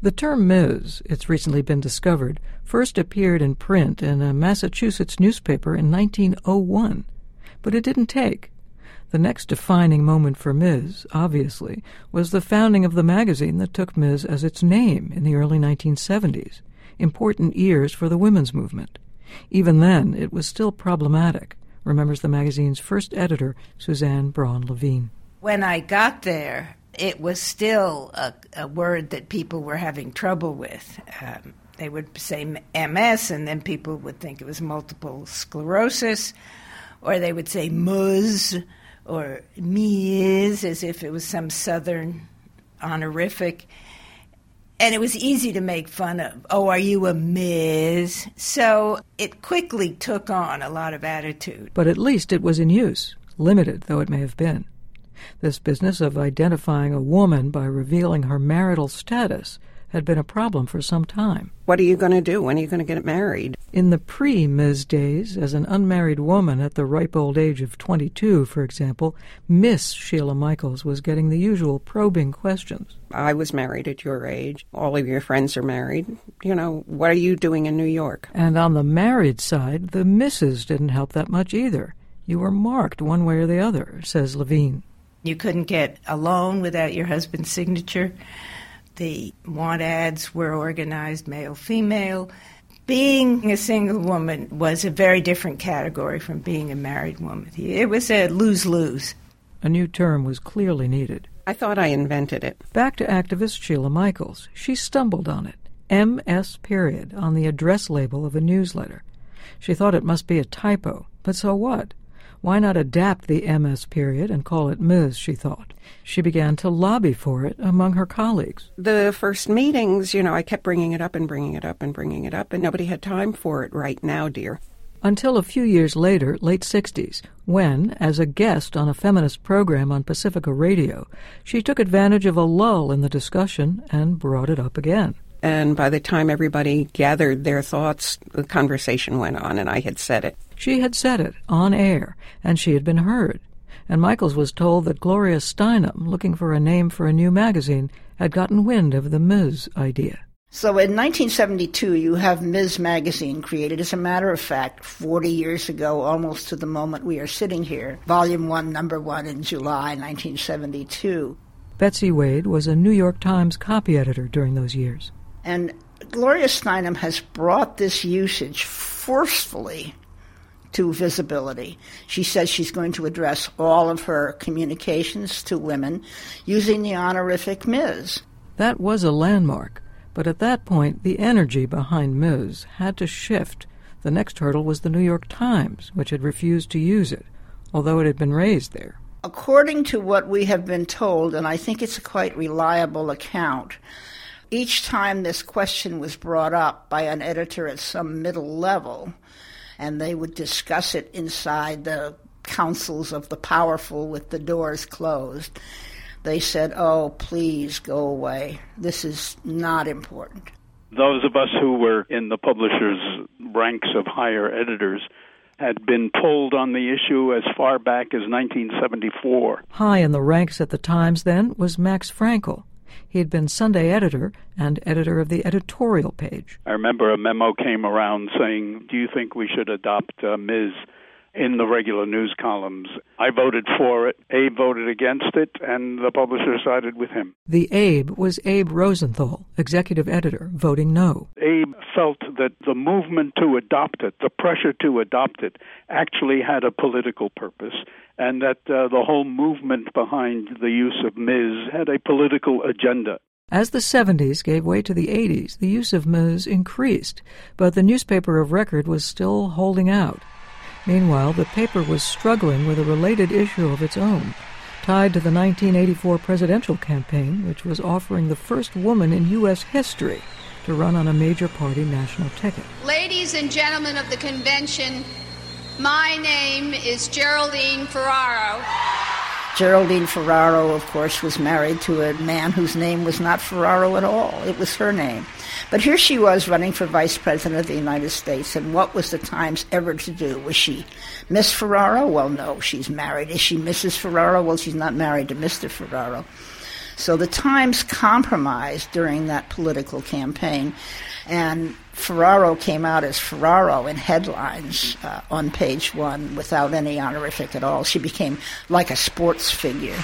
The term Ms., it's recently been discovered, first appeared in print in a Massachusetts newspaper in 1901, but it didn't take. The next defining moment for Ms., obviously, was the founding of the magazine that took Ms. as its name in the early 1970s, important years for the women's movement. Even then, it was still problematic, remembers the magazine's first editor, Suzanne Braun-Levine. When I got there, it was still a word that people were having trouble with. They would say MS, and then people would think it was multiple sclerosis, or they would say Ms. or Ms. as if it was some Southern honorific. And it was easy to make fun of. Oh, are you a Ms.? So it quickly took on a lot of attitude. But at least it was in use, limited though it may have been. This business of identifying a woman by revealing her marital status had been a problem for some time. What are you going to do? When are you going to get married? In the pre-Ms. days, as an unmarried woman at the ripe old age of 22, for example, Miss Sheila Michaels was getting the usual probing questions. I was married at your age. All of your friends are married. What are you doing in New York? And on the married side, the Mrs. didn't help that much either. You were marked one way or the other, says Levine. You couldn't get a loan without your husband's signature. The want ads were organized male-female. Being a single woman was a very different category from being a married woman. It was a lose-lose. A new term was clearly needed. I thought I invented it. Back to activist Sheila Michaels. She stumbled on it. MS period on the address label of a newsletter. She thought it must be a typo, but so what? Why not adapt the MS period and call it Ms., she thought. She began to lobby for it among her colleagues. The first meetings, I kept bringing it up and bringing it up and bringing it up, and nobody had time for it right now, dear. Until a few years later, late 60s, when, as a guest on a feminist program on Pacifica Radio, she took advantage of a lull in the discussion and brought it up again. And by the time everybody gathered their thoughts, the conversation went on, and I had said it. She had said it, on air, and she had been heard. And Michaels was told that Gloria Steinem, looking for a name for a new magazine, had gotten wind of the Ms. idea. So in 1972, you have Ms. Magazine created. As a matter of fact, 40 years ago, almost to the moment we are sitting here, Volume 1, Number 1 in July 1972. Betsy Wade was a New York Times copy editor during those years. And Gloria Steinem has brought this usage forcefully to visibility. She says she's going to address all of her communications to women using the honorific Ms. That was a landmark, but at that point the energy behind Ms. had to shift. The next hurdle was the New York Times, which had refused to use it, although it had been raised there. According to what we have been told, and I think it's a quite reliable account, each time this question was brought up by an editor at some middle level, and they would discuss it inside the councils of the powerful with the doors closed, they said, oh, please go away. This is not important. Those of us who were in the publisher's ranks of higher editors had been polled on the issue as far back as 1974. High in the ranks at the Times then was Max Frankel. He had been Sunday editor and editor of the editorial page. I remember a memo came around saying, do you think we should adopt Ms. in the regular news columns? I voted for it. Abe voted against it, and the publisher sided with him. The Abe was Abe Rosenthal, executive editor, voting no. Abe felt that the movement to adopt it, the pressure to adopt it, actually had a political purpose, and that the whole movement behind the use of Ms. had a political agenda. As the 70s gave way to the 80s, the use of Ms. increased, but the newspaper of record was still holding out. Meanwhile, the paper was struggling with a related issue of its own, tied to the 1984 presidential campaign, which was offering the first woman in U.S. history to run on a major party national ticket. Ladies and gentlemen of the convention, my name is Geraldine Ferraro. Geraldine Ferraro, of course, was married to a man whose name was not Ferraro at all. It was her name. But here she was running for vice president of the United States, and what was the Times ever to do? Was she Miss Ferraro? Well, no, she's married. Is she Mrs. Ferraro? Well, she's not married to Mr. Ferraro. So the Times compromised during that political campaign, and Ferraro came out as Ferraro in headlines on page 1 without any honorific at all. She became like a sports figure.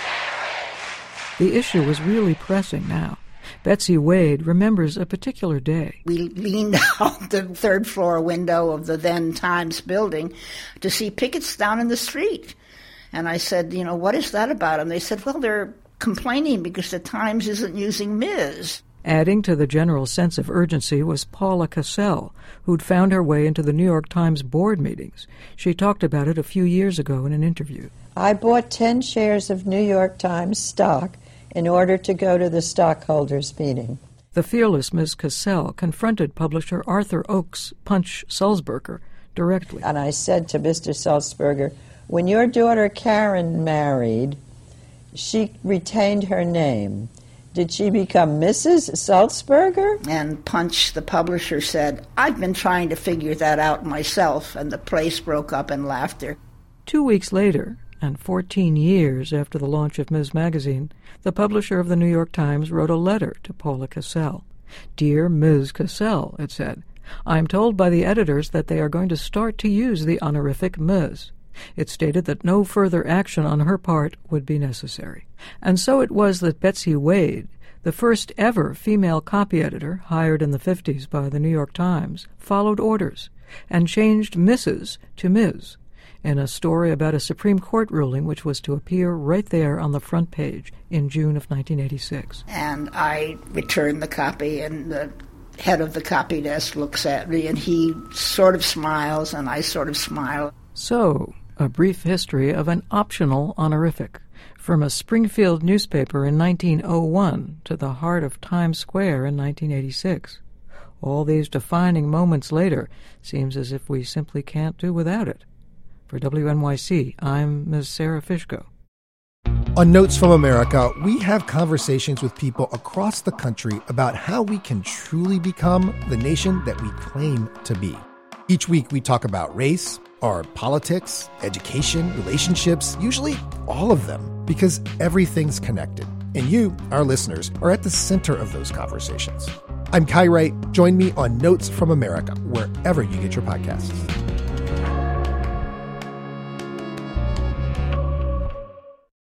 The issue was really pressing now. Betsy Wade remembers a particular day. We leaned out the third-floor window of the then Times building to see pickets down in the street. And I said, what is that about? And they said, well, they're complaining because the Times isn't using Ms. Adding to the general sense of urgency was Paula Cassell, who'd found her way into the New York Times board meetings. She talked about it a few years ago in an interview. I bought 10 shares of New York Times stock in order to go to the stockholders' meeting. The fearless Ms. Cassell confronted publisher Arthur Oakes Punch Sulzberger directly. And I said to Mr. Sulzberger, when your daughter Karen married, she retained her name. Did she become Mrs. Sulzberger? And Punch, the publisher, said, I've been trying to figure that out myself, and the place broke up in laughter. 2 weeks later, and 14 years after the launch of Ms. Magazine, the publisher of the New York Times wrote a letter to Paula Cassell. Dear Ms. Cassell, it said, I'm told by the editors that they are going to start to use the honorific Ms. It stated that no further action on her part would be necessary. And so it was that Betsy Wade, the first ever female copy editor hired in the 50s by the New York Times, followed orders and changed Mrs. to Ms. in a story about a Supreme Court ruling which was to appear right there on the front page in June of 1986. And I returned the copy, and the head of the copy desk looks at me, and he sort of smiles, and I sort of smile. So, a brief history of an optional honorific, from a Springfield newspaper in 1901 to the heart of Times Square in 1986. All these defining moments later, seems as if we simply can't do without it. For WNYC, I'm Ms. Sarah Fishko. On Notes from America, we have conversations with people across the country about how we can truly become the nation that we claim to be. Each week we talk about race, or politics, education, relationships, usually all of them, because everything's connected. And you, our listeners, are at the center of those conversations. I'm Kai Wright. Join me on Notes from America, wherever you get your podcasts.